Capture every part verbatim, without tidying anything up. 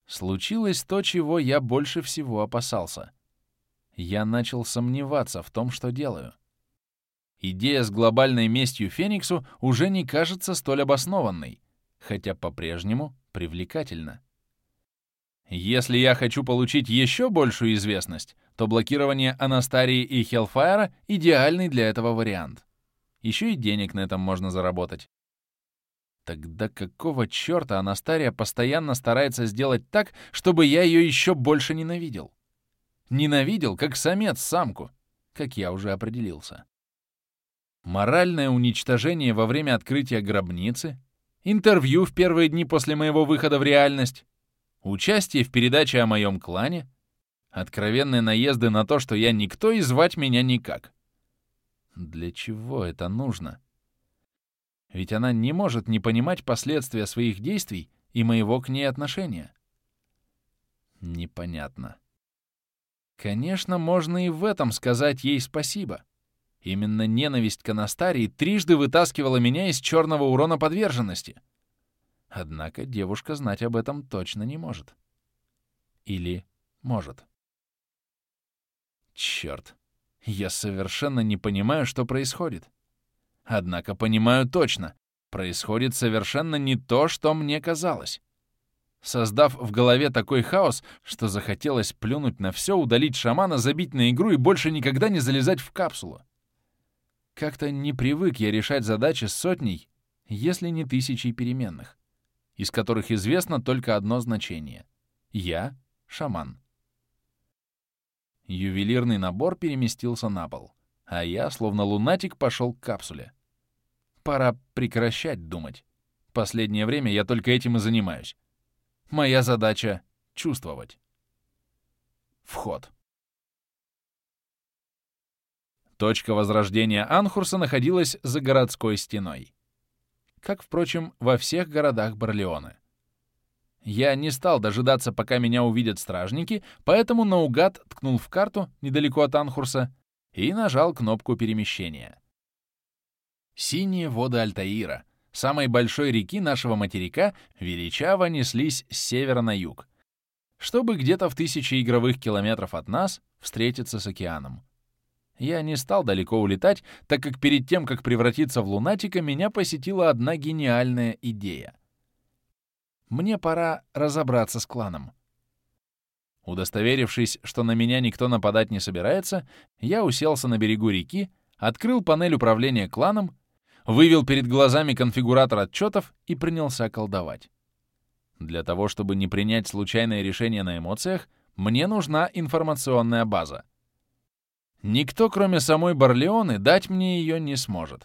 Случилось то, чего я больше всего опасался. Я начал сомневаться в том, что делаю. Идея с глобальной местью Фениксу уже не кажется столь обоснованной, хотя по-прежнему привлекательна. Если я хочу получить еще большую известность, то блокирование Анастарии и Хеллфайра — идеальный для этого вариант. Еще и денег на этом можно заработать. Тогда какого черта Анастария постоянно старается сделать так, чтобы я ее еще больше ненавидел? Ненавидел, как самец самку, как я уже определился. Моральное уничтожение во время открытия гробницы, интервью в первые дни после моего выхода в реальность, участие в передаче о моем клане, откровенные наезды на то, что я никто и звать меня никак. Для чего это нужно? Ведь она не может не понимать последствия своих действий и моего к ней отношения. Непонятно. Конечно, можно и в этом сказать ей спасибо. Именно ненависть к Анастарии трижды вытаскивала меня из черного урона подверженности. Однако девушка знать об этом точно не может. Или может. Черт, я совершенно не понимаю, что происходит. Однако понимаю точно, происходит совершенно не то, что мне казалось. Создав в голове такой хаос, что захотелось плюнуть на все, удалить шамана, забить на игру и больше никогда не залезать в капсулу. Как-то не привык я решать задачи с сотней, если не тысячей переменных, из которых известно только одно значение — я — шаман. Ювелирный набор переместился на пол, а я, словно лунатик, пошел к капсуле. Пора прекращать думать. Последнее время я только этим и занимаюсь. Моя задача — чувствовать. Вход. Точка возрождения Анхурса находилась за городской стеной. Как, впрочем, во всех городах Барлеоны. Я не стал дожидаться, пока меня увидят стражники, поэтому наугад ткнул в карту недалеко от Анхурса и нажал кнопку перемещения. Синие воды Альтаира, самой большой реки нашего материка, величаво неслись с севера на юг, чтобы где-то в тысячи игровых километров от нас встретиться с океаном. Я не стал далеко улетать, так как перед тем, как превратиться в лунатика, меня посетила одна гениальная идея. Мне пора разобраться с кланом. Удостоверившись, что на меня никто нападать не собирается, я уселся на берегу реки, открыл панель управления кланом, вывел перед глазами конфигуратор отчетов и принялся колдовать. Для того, чтобы не принять случайное решение на эмоциях, мне нужна информационная база. Никто, кроме самой Барлеоны, дать мне ее не сможет.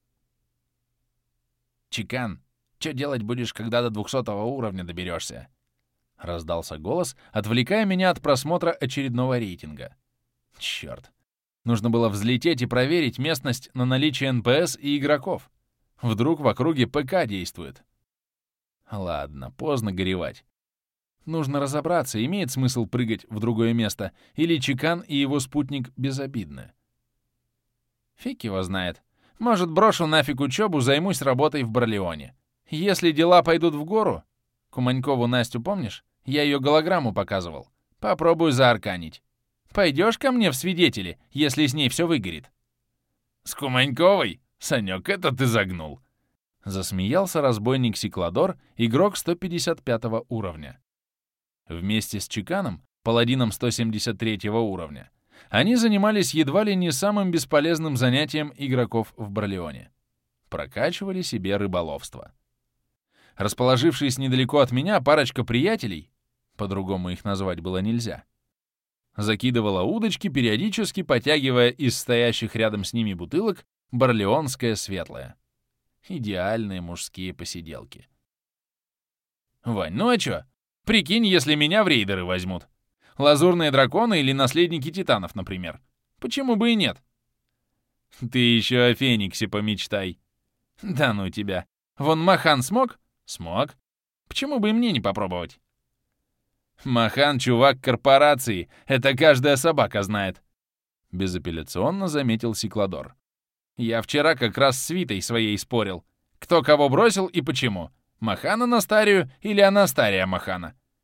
«Чикан, что делать будешь, когда до двухсотого уровня доберешься?» — раздался голос, отвлекая меня от просмотра очередного рейтинга. Черт. Нужно было взлететь и проверить местность на наличие эн пэ эс и игроков. Вдруг в округе пэ ка действует. Ладно, поздно горевать. Нужно разобраться, имеет смысл прыгать в другое место, или Чикан и его спутник безобидны. Фиг его знает. Может, брошу нафиг учебу, займусь работой в Барлеоне. Если дела пойдут в гору... Куманькову Настю помнишь? Я ее голограмму показывал. Попробую заарканить. Пойдешь ко мне в свидетели, если с ней все выгорит? С Куманьковой? Санек, это ты загнул. Засмеялся разбойник Сикладор, игрок сто пятьдесят пятого уровня. Вместе с Чиканом, паладином сто семьдесят третьего уровня, они занимались едва ли не самым бесполезным занятием игроков в Барлеоне. Прокачивали себе рыболовство. Расположившись недалеко от меня, парочка приятелей, по-другому их назвать было нельзя, закидывала удочки, периодически потягивая из стоящих рядом с ними бутылок барлеонское светлое. Идеальные мужские посиделки. «Вань, ну а чё? Прикинь, если меня в рейдеры возьмут. Лазурные драконы или наследники титанов, например. Почему бы и нет?» «Ты еще о Фениксе помечтай». «Да ну тебя. Вон Махан смог?» «Смог. Почему бы и мне не попробовать?» «Махан — чувак корпорации. Это каждая собака знает», — безапелляционно заметил Сикладор. «Я вчера как раз с Витой своей спорил. Кто кого бросил и почему? Махан Анастарию или Анастария Махана?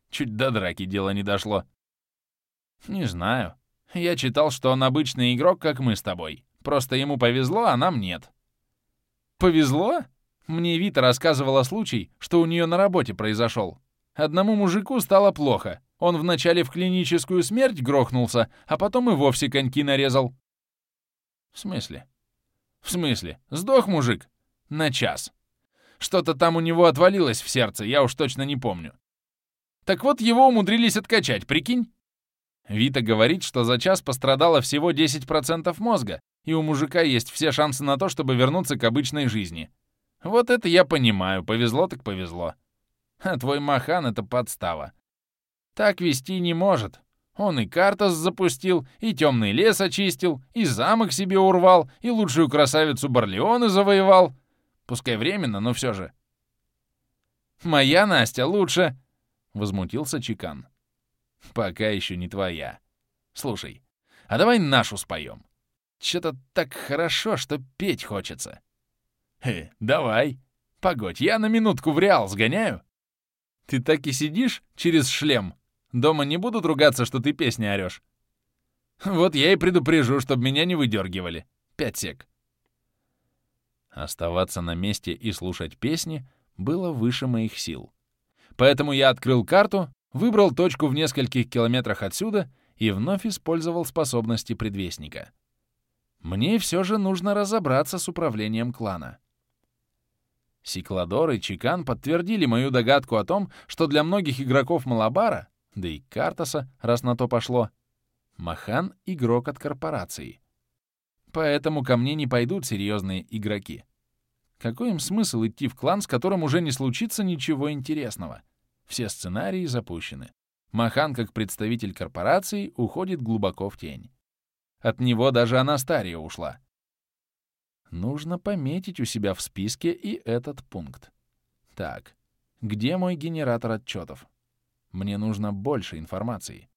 Чуть до драки дело не дошло. Не знаю. Я читал, что он обычный игрок, как мы с тобой. Просто ему повезло, а нам нет. Повезло? Мне Вита рассказывала случай, что у нее на работе произошел. Одному мужику стало плохо. Он вначале в клиническую смерть грохнулся, а потом и вовсе коньки нарезал. В смысле? В смысле? Сдох мужик? На час. Что-то там у него отвалилось в сердце, я уж точно не помню. Так вот, его умудрились откачать, прикинь? Вита говорит, что за час пострадало всего десять процентов мозга, и у мужика есть все шансы на то, чтобы вернуться к обычной жизни. Вот это я понимаю, повезло так повезло. А твой Махан — это подстава. Так вести не может. Он и Картас запустил, и темный лес очистил, и замок себе урвал, и лучшую красавицу Барлеоны завоевал. Пускай временно, но все же. «Моя Настя лучше!» — возмутился Чекан. «Пока еще не твоя. Слушай, а давай нашу споем. Чё-то так хорошо, что петь хочется». «Э, давай. Погодь, я на минутку в Реал сгоняю». «Ты так и сидишь через шлем? Дома не будут ругаться, что ты песни орёшь?» «Вот я и предупрежу, чтобы меня не выдергивали. Пять сек». Оставаться на месте и слушать песни было выше моих сил. Поэтому я открыл карту, выбрал точку в нескольких километрах отсюда и вновь использовал способности предвестника. Мне все же нужно разобраться с управлением клана. Сикладор и Чекан подтвердили мою догадку о том, что для многих игроков Малабара, да и Картаса, раз на то пошло, Махан — игрок от корпорации. Поэтому ко мне не пойдут серьезные игроки. Какой им смысл идти в клан, с которым уже не случится ничего интересного? Все сценарии запущены. Махан, как представитель корпорации, уходит глубоко в тень. От него даже Анастария ушла. Нужно пометить у себя в списке и этот пункт. Так, где мой генератор отчетов? Мне нужно больше информации.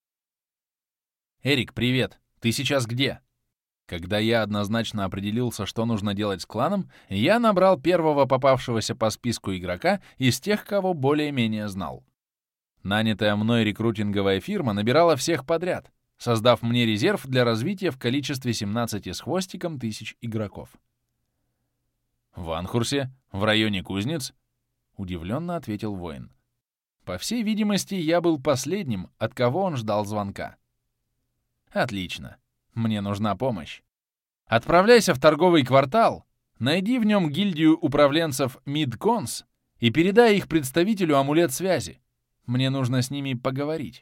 «Эрик, привет! Ты сейчас где?» Когда я однозначно определился, что нужно делать с кланом, я набрал первого попавшегося по списку игрока из тех, кого более-менее знал. Нанятая мной рекрутинговая фирма набирала всех подряд, создав мне резерв для развития в количестве семнадцати с хвостиком тысяч игроков. «В Анхурсе? В районе кузнец?» — удивленно ответил воин. По всей видимости, я был последним, от кого он ждал звонка. «Отлично. Мне нужна помощь. Отправляйся в торговый квартал, найди в нем гильдию управленцев Мидконс и передай их представителю амулет связи. Мне нужно с ними поговорить».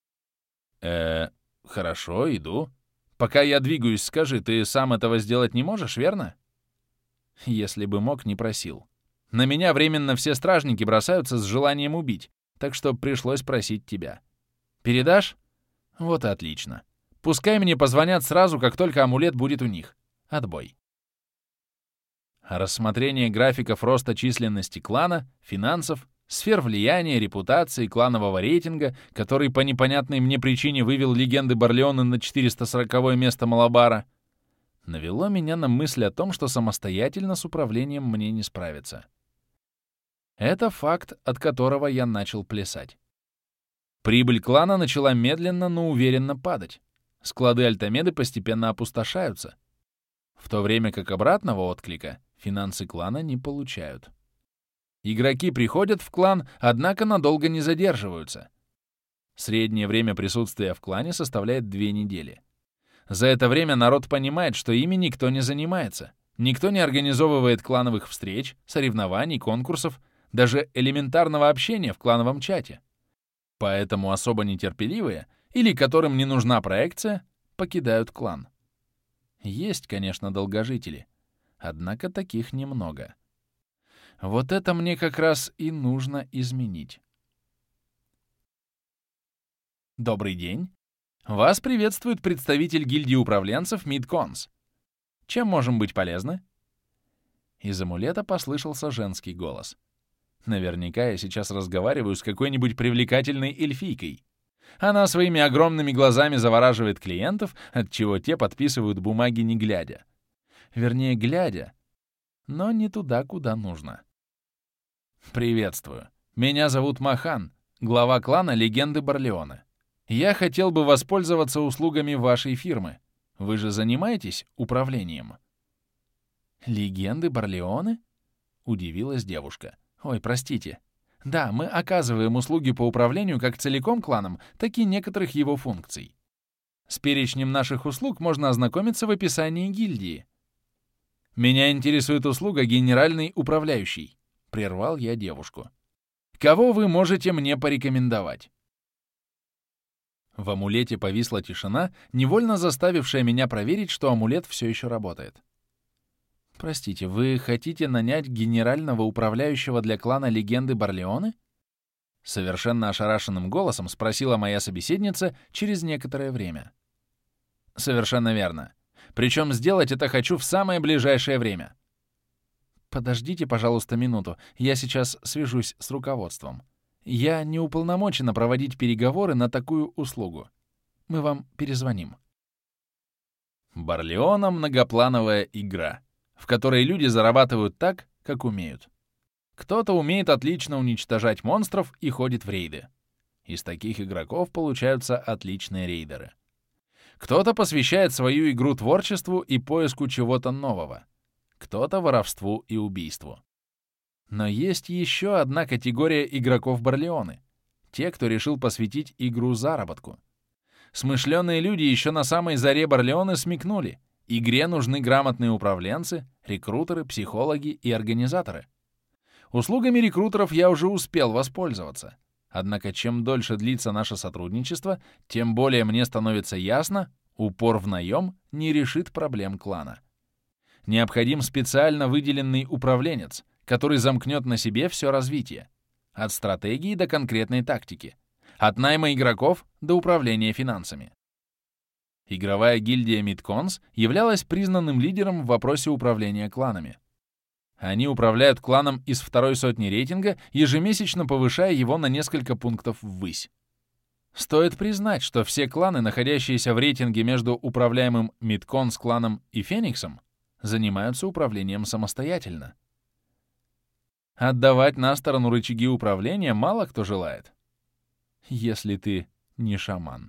«Э, хорошо, иду. Пока я двигаюсь, скажи, ты сам этого сделать не можешь, верно?» Если бы мог, не просил. На меня временно все стражники бросаются с желанием убить, так что пришлось просить тебя. Передашь? Вот и отлично. Пускай мне позвонят сразу, как только амулет будет у них. Отбой. Рассмотрение графиков роста численности клана, финансов, сфер влияния, репутации, кланового рейтинга, который по непонятной мне причине вывел легенды Барлеоны на четыреста сороковое место Малабара, навело меня на мысль о том, что самостоятельно с управлением мне не справиться. Это факт, от которого я начал плясать. Прибыль клана начала медленно, но уверенно падать. Склады Альтамеды постепенно опустошаются, в то время как обратного отклика финансы клана не получают. Игроки приходят в клан, однако надолго не задерживаются. Среднее время присутствия в клане составляет две недели. За это время народ понимает, что ими никто не занимается. Никто не организовывает клановых встреч, соревнований, конкурсов, даже элементарного общения в клановом чате. Поэтому особо нетерпеливые, или которым не нужна проекция, покидают клан. Есть, конечно, долгожители, однако таких немного. Вот это мне как раз и нужно изменить. Добрый день. Вас приветствует представитель гильдии управленцев Мидконс. Чем можем быть полезны? Из амулета послышался женский голос. Наверняка я сейчас разговариваю с какой-нибудь привлекательной эльфийкой. Она своими огромными глазами завораживает клиентов, отчего те подписывают бумаги не глядя. Вернее, глядя, но не туда, куда нужно. «Приветствую. Меня зовут Махан. глава клана Легенды Барлеоне. Я хотел бы воспользоваться услугами вашей фирмы. Вы же занимаетесь управлением?» «Легенды Барлеоне?» — удивилась девушка. «Ой, простите. Да, мы оказываем услуги по управлению как целиком кланом, так и некоторых его функций. С перечнем наших услуг можно ознакомиться в описании гильдии». «Меня интересует услуга генеральный управляющий», — прервал я девушку. «Кого вы можете мне порекомендовать?» В амулете повисла тишина, невольно заставившая меня проверить, что амулет все еще работает. «Простите, вы хотите нанять генерального управляющего для клана Легенды Барлеоне?» Совершенно ошарашенным голосом спросила моя собеседница через некоторое время. «Совершенно верно. Причем сделать это хочу в самое ближайшее время». «Подождите, пожалуйста, минуту. Я сейчас свяжусь с руководством. Я не уполномочена проводить переговоры на такую услугу. Мы вам перезвоним». Барлеона — многоплановая игра, в которой люди зарабатывают так, как умеют. Кто-то умеет отлично уничтожать монстров и ходит в рейды. Из таких игроков получаются отличные рейдеры. Кто-то посвящает свою игру творчеству и поиску чего-то нового. Кто-то воровству и убийству. Но есть еще одна категория игроков Барлеоны. Те, кто решил посвятить игру заработку. Смышленые люди еще на самой заре Барлеоны смекнули. Игре нужны грамотные управленцы, рекрутеры, психологи и организаторы. Услугами рекрутеров я уже успел воспользоваться. Однако чем дольше длится наше сотрудничество, тем более мне становится ясно, упор в наем не решит проблем клана. Необходим специально выделенный управленец, который замкнет на себе все развитие. От стратегии до конкретной тактики. От найма игроков до управления финансами. Игровая гильдия Мидконс являлась признанным лидером в вопросе управления кланами. Они управляют кланом из второй сотни рейтинга, ежемесячно повышая его на несколько пунктов ввысь. Стоит признать, что все кланы, находящиеся в рейтинге между управляемым Мидконс кланом и Фениксом, занимаются управлением самостоятельно. Отдавать на сторону рычаги управления мало кто желает. Если ты не шаман.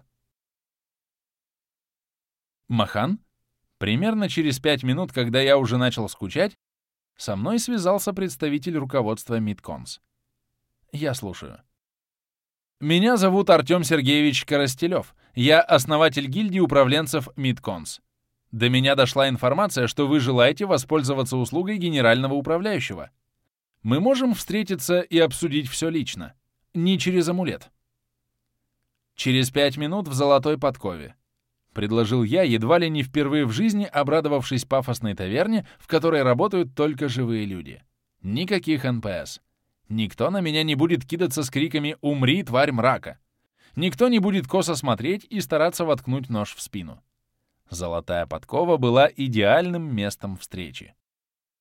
Махан? Примерно через пять минут, когда я уже начал скучать, со мной связался представитель руководства Мидконс. Я слушаю. «Меня зовут Артем Сергеевич Коростелев. Я основатель гильдии управленцев Мидконс. До меня дошла информация, что вы желаете воспользоваться услугой генерального управляющего. Мы можем встретиться и обсудить все лично, не через амулет». «Через пять минут в Золотой Подкове», — предложил я, едва ли не впервые в жизни обрадовавшись пафосной таверне, в которой работают только живые люди. Никаких эн пэ эс. Никто на меня не будет кидаться с криками «Умри, тварь мрака!». Никто не будет косо смотреть и стараться воткнуть нож в спину. Золотая Подкова была идеальным местом встречи.